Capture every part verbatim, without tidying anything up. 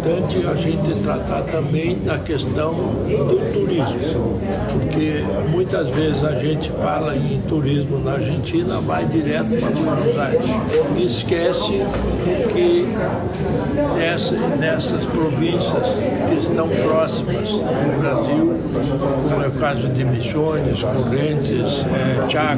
importante a gente tratar também da questão do turismo, porque muitas vezes a gente fala em turismo na Argentina, vai direto para Buenos Aires e esquece que dessa, dessas províncias que estão próximas do Brasil, como é o caso de Misiones, Correntes, é, Chaco,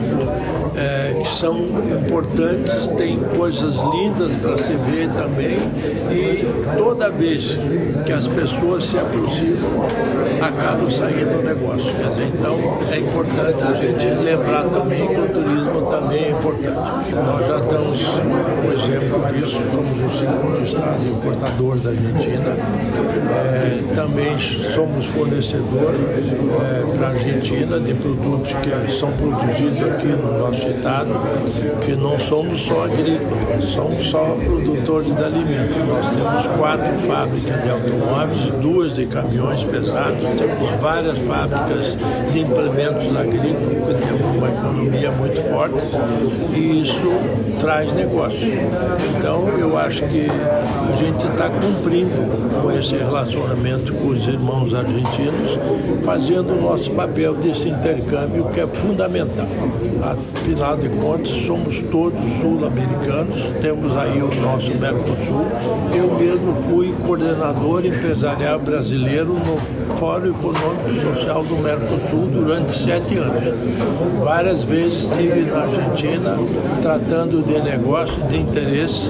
é, que são importantes, tem coisas lindas para se ver também, e toda vez que as pessoas se aproximam, acabam saindo negócio. Quer dizer, então é importante a gente lembrar também que o turismo também é importante. Nós já damos um exemplo disso, somos o segundo estado importador da Argentina, é, também somos fornecedor é, para a Argentina de produtos que são produzidos aqui no nosso estado, que não somos só agrícolas, somos só produtores de alimentos. Nós temos quatro fábricas de automóveis, duas de caminhões pesados, temos várias fábricas de implementos agrícolas, que temos uma economia muito forte e isso traz negócio. Então, eu acho que a gente está cumprindo com esse relacionamento com os irmãos argentinos, fazendo o nosso papel desse intercâmbio que é fundamental. Afinal de contas, somos todos sul-americanos, temos aí o nosso Mercosul. Eu mesmo fui coordenador empresarial brasileiro no Fórum Econômico e Social do Mercosul durante sete anos. Várias vezes estive na Argentina tratando de negócios de interesse,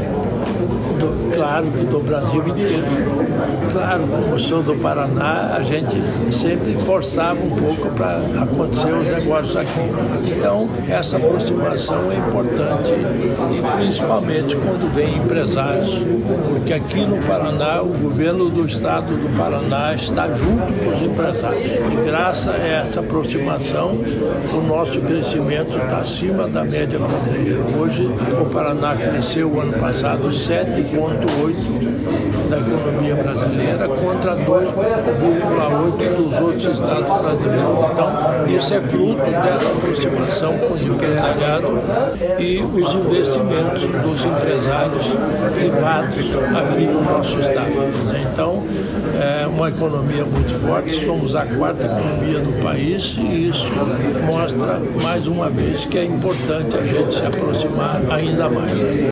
do, claro, do Brasil inteiro. Claro, como sou do Paraná, a gente sempre forçava um pouco para acontecer os negócios aqui. Então, essa aproximação é importante, e principalmente quando vem empresários, porque aqui no Paraná, o governo do estado do Paraná está junto com os empresários. E graças a essa aproximação, o nosso crescimento está acima da média brasileira. Hoje, o Paraná cresceu o ano passado sete vírgula oito por cento da economia brasileira contra dois vírgula oito por cento dos outros estados brasileiros. Então, isso é fruto dessa aproximação com o empresariado e os investimentos dos empresários privados aqui no nosso estado. Então, é uma economia muito forte, somos a quarta economia do país e isso mostra mais uma vez que é importante a gente se aproximar ainda mais.